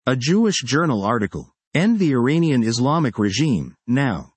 A Jewish Journal article. End the Iranian Islamic regime, now.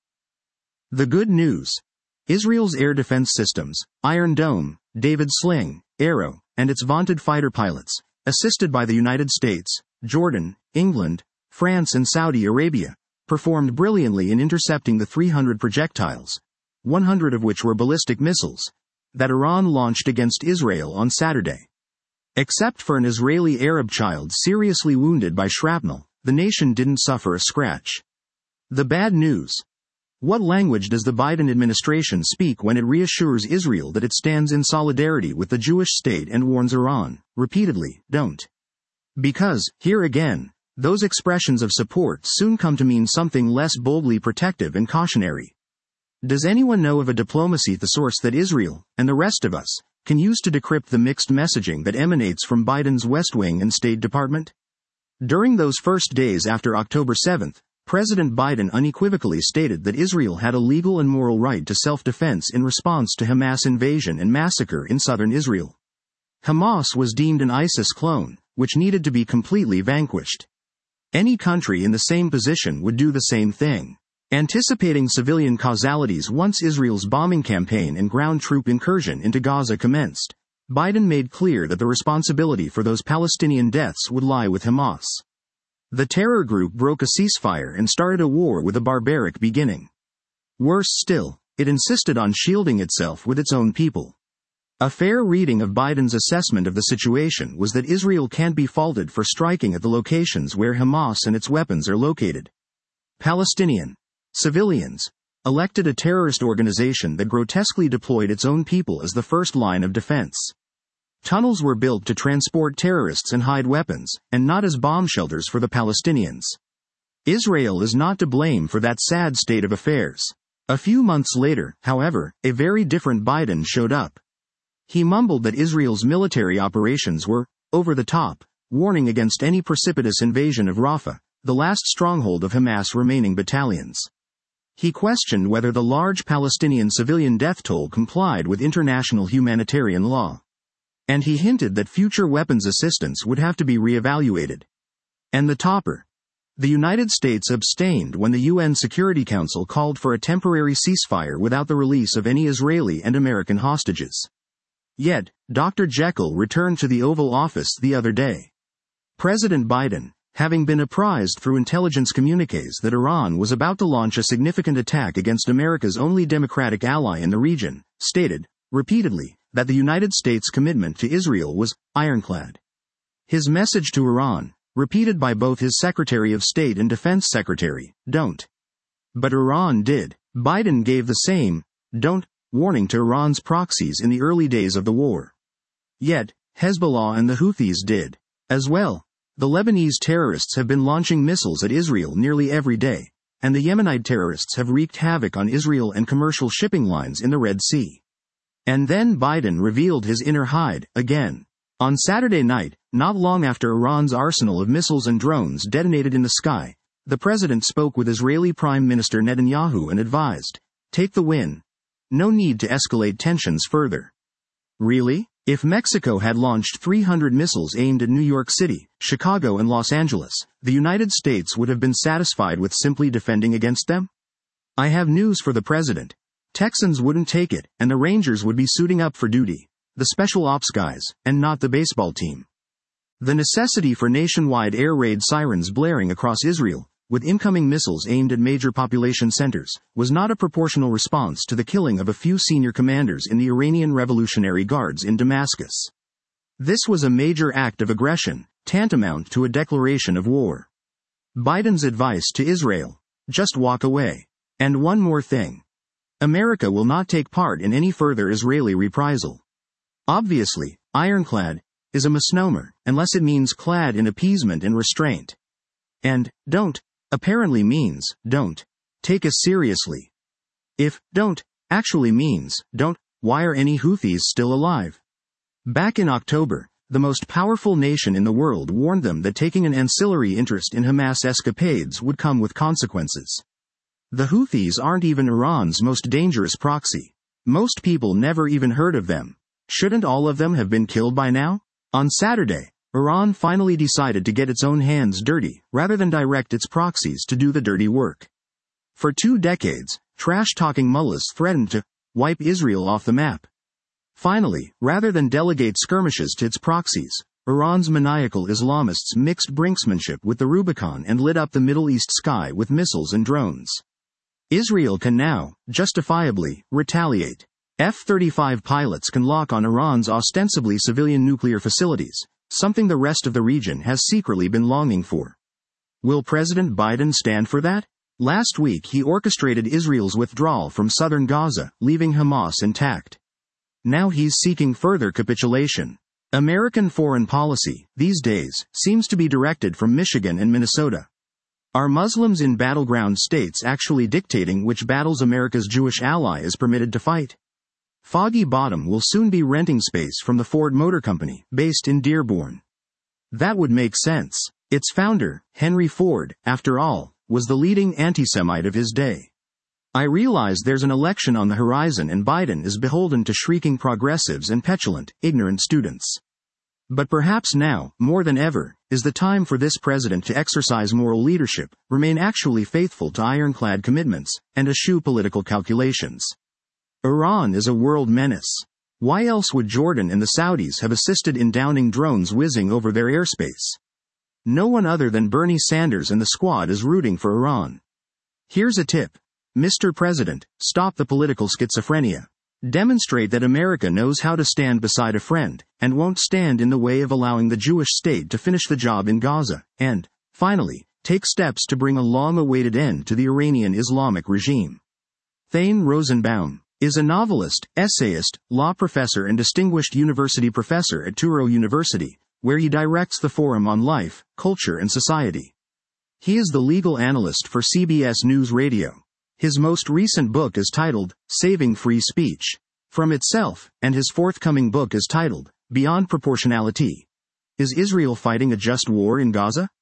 The good news. Israel's air defense systems, Iron Dome, David Sling, Arrow, and its vaunted fighter pilots, assisted by the United States, Jordan, England, France and Saudi Arabia, performed brilliantly in intercepting the 300 projectiles, 100 of which were ballistic missiles, that Iran launched against Israel on Saturday. Except for an Israeli Arab child seriously wounded by shrapnel, the nation didn't suffer a scratch. The bad news. What language does the Biden administration speak when it reassures Israel that it stands in solidarity with the Jewish state and warns Iran, repeatedly, don't? Because, here again, those expressions of support soon come to mean something less boldly protective and cautionary. Does anyone know of a diplomacy thesaurus that Israel, and the rest of us, can use to decrypt the mixed messaging that emanates from Biden's West Wing and State Department? During those first days after October 7, President Biden unequivocally stated that Israel had a legal and moral right to self-defense in response to Hamas invasion and massacre in southern Israel. Hamas was deemed an ISIS clone, which needed to be completely vanquished. Any country in the same position would do the same thing. Anticipating civilian causalities once Israel's bombing campaign and ground troop incursion into Gaza commenced, Biden made clear that the responsibility for those Palestinian deaths would lie with Hamas. The terror group broke a ceasefire and started a war with a barbaric beginning. Worse still, it insisted on shielding itself with its own people. A fair reading of Biden's assessment of the situation was that Israel can't be faulted for striking at the locations where Hamas and its weapons are located. Palestinian civilians elected a terrorist organization that grotesquely deployed its own people as the first line of defense. Tunnels were built to transport terrorists and hide weapons, and not as bomb shelters for the Palestinians. Israel is not to blame for that sad state of affairs. A few months later, however, a very different Biden showed up. He mumbled that Israel's military operations were over the top, warning against any precipitous invasion of Rafah, the last stronghold of Hamas' remaining battalions. He questioned whether the large Palestinian civilian death toll complied with international humanitarian law. And he hinted that future weapons assistance would have to be reevaluated. And the topper. The United States abstained when the UN Security Council called for a temporary ceasefire without the release of any Israeli and American hostages. Yet, Dr. Jekyll returned to the Oval Office the other day. President Biden, having been apprised through intelligence communiques that Iran was about to launch a significant attack against America's only democratic ally in the region, stated, repeatedly, that the United States' commitment to Israel was ironclad. His message to Iran, repeated by both his Secretary of State and Defense Secretary, don't. But Iran did. Biden gave the same, don't, warning to Iran's proxies in the early days of the war. Yet, Hezbollah and the Houthis did, as well. The Lebanese terrorists have been launching missiles at Israel nearly every day, and the Yemenite terrorists have wreaked havoc on Israel and commercial shipping lines in the Red Sea. And then Biden revealed his inner hide, again. On Saturday night, not long after Iran's arsenal of missiles and drones detonated in the sky, the president spoke with Israeli Prime Minister Netanyahu and advised, take the win. No need to escalate tensions further. Really? If Mexico had launched 300 missiles aimed at New York City, Chicago and Los Angeles, the United States would have been satisfied with simply defending against them? I have news for the president. Texans wouldn't take it, and the Rangers would be suiting up for duty, the special ops guys, and not the baseball team. The necessity for nationwide air raid sirens blaring across Israel, with incoming missiles aimed at major population centers, was not a proportional response to the killing of a few senior commanders in the Iranian Revolutionary Guards in Damascus. This was a major act of aggression, tantamount to a declaration of war. Biden's advice to Israel: just walk away. And one more thing. America will not take part in any further Israeli reprisal. Obviously, ironclad is a misnomer, unless it means clad in appeasement and restraint. And don't apparently means don't take us seriously. If don't actually means don't, why are any Houthis still alive? Back in October, the most powerful nation in the world warned them that taking an ancillary interest in Hamas escapades would come with consequences. The Houthis aren't even Iran's most dangerous proxy. Most people never even heard of them. Shouldn't all of them have been killed by now? On Saturday, Iran finally decided to get its own hands dirty, rather than direct its proxies to do the dirty work. For 2 decades, trash-talking mullahs threatened to wipe Israel off the map. Finally, rather than delegate skirmishes to its proxies, Iran's maniacal Islamists mixed brinksmanship with the Rubicon and lit up the Middle East sky with missiles and drones. Israel can now, justifiably, retaliate. F-35 pilots can lock on Iran's ostensibly civilian nuclear facilities, something the rest of the region has secretly been longing for. Will President Biden stand for that? Last week he orchestrated Israel's withdrawal from southern Gaza, leaving Hamas intact. Now he's seeking further capitulation. American foreign policy, these days, seems to be directed from Michigan and Minnesota. Are Muslims in battleground states actually dictating which battles America's Jewish ally is permitted to fight? Foggy Bottom will soon be renting space from the Ford Motor Company, based in Dearborn. That would make sense. Its founder, Henry Ford, after all, was the leading anti-Semite of his day. I realize there's an election on the horizon and Biden is beholden to shrieking progressives and petulant, ignorant students. But perhaps now, more than ever, is the time for this president to exercise moral leadership, remain actually faithful to ironclad commitments, and eschew political calculations. Iran is a world menace. Why else would Jordan and the Saudis have assisted in downing drones whizzing over their airspace? No one other than Bernie Sanders and the squad is rooting for Iran. Here's a tip. Mr. President, stop the political schizophrenia. Demonstrate that America knows how to stand beside a friend, and won't stand in the way of allowing the Jewish state to finish the job in Gaza, and, finally, take steps to bring a long-awaited end to the Iranian Islamic regime. Thane Rosenbaum is a novelist, essayist, law professor and distinguished university professor at Touro University, where he directs the Forum on Life, Culture and Society. He is the legal analyst for CBS News Radio. His most recent book is titled, Saving Free Speech, from Itself, and his forthcoming book is titled, Beyond Proportionality. Is Israel fighting a just war in Gaza?